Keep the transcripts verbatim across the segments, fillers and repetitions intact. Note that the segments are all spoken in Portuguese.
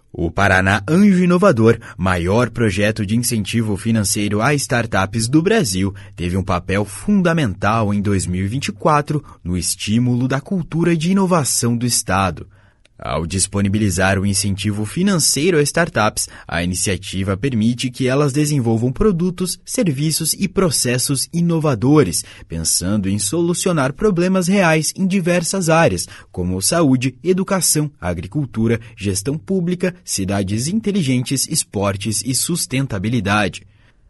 O Paraná Anjo Inovador, maior projeto de incentivo financeiro a startups do Brasil, teve um papel fundamental em dois mil e vinte e quatro no estímulo da cultura de inovação do Estado. Ao disponibilizar o incentivo financeiro a startups, a iniciativa permite que elas desenvolvam produtos, serviços e processos inovadores, pensando em solucionar problemas reais em diversas áreas, como saúde, educação, agricultura, gestão pública, cidades inteligentes, esportes e sustentabilidade.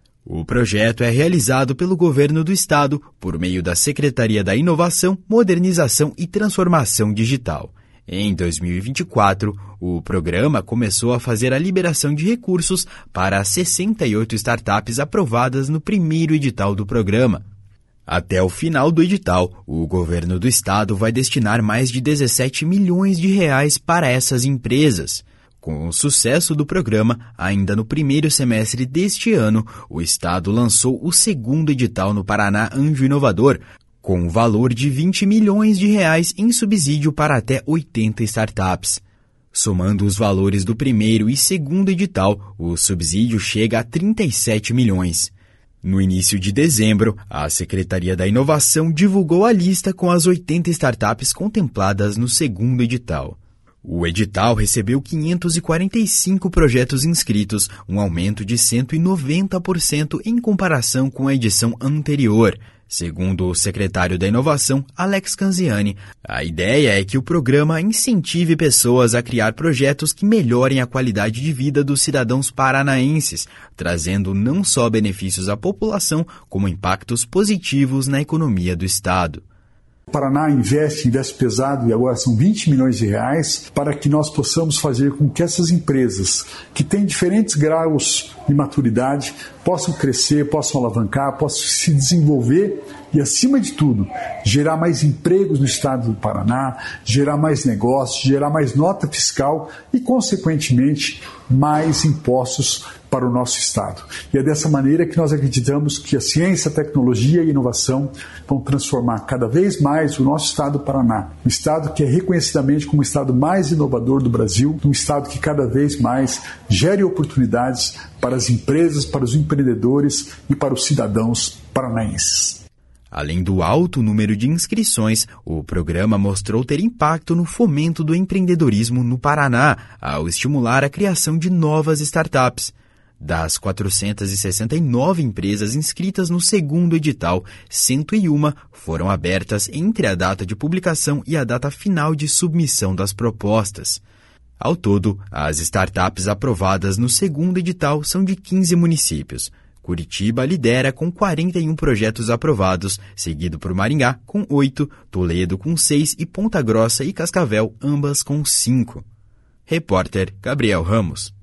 O projeto é realizado pelo Governo do Estado por meio da Secretaria da Inovação, Modernização e Transformação Digital. Em dois mil e vinte e quatro, o programa começou a fazer a liberação de recursos para sessenta e oito startups aprovadas no primeiro edital do programa. Até o final do edital, o governo do estado vai destinar mais de dezessete milhões de reais para essas empresas. Com o sucesso do programa, ainda no primeiro semestre deste ano, o estado lançou o segundo edital no Paraná Anjo Inovador, com um valor de vinte milhões de reais em subsídio para até oitenta startups. Somando os valores do primeiro e segundo edital, o subsídio chega a trinta e sete milhões. No início de dezembro, a Secretaria da Inovação divulgou a lista com as oitenta startups contempladas no segundo edital. O edital recebeu quinhentos e quarenta e cinco projetos inscritos, um aumento de cento e noventa por cento em comparação com a edição anterior. Segundo o secretário da Inovação, Alex Canziani, a ideia é que o programa incentive pessoas a criar projetos que melhorem a qualidade de vida dos cidadãos paranaenses, trazendo não só benefícios à população, como impactos positivos na economia do estado. O Paraná investe, investe pesado, e agora são vinte milhões de reais, para que nós possamos fazer com que essas empresas, que têm diferentes graus de maturidade, possam crescer, possam alavancar, possam se desenvolver e, acima de tudo, gerar mais empregos no estado do Paraná, gerar mais negócios, gerar mais nota fiscal e, consequentemente, mais impostos para o nosso estado. E é dessa maneira que nós acreditamos que a ciência, a tecnologia e a inovação vão transformar cada vez mais o nosso estado do Paraná, um estado que é reconhecidamente como o estado mais inovador do Brasil, um estado que cada vez mais gere oportunidades para as empresas, para os empreendedores e para os cidadãos paranaenses. Além do alto número de inscrições, o programa mostrou ter impacto no fomento do empreendedorismo no Paraná, ao estimular a criação de novas startups. Das quatrocentas e sessenta e nove empresas inscritas no segundo edital, cento e uma foram abertas entre a data de publicação e a data final de submissão das propostas. Ao todo, as startups aprovadas no segundo edital são de quinze municípios. Curitiba lidera com quarenta e um projetos aprovados, seguido por Maringá com oito, Toledo com seis e Ponta Grossa e Cascavel, ambas com cinco. Repórter Gabriel Ramos.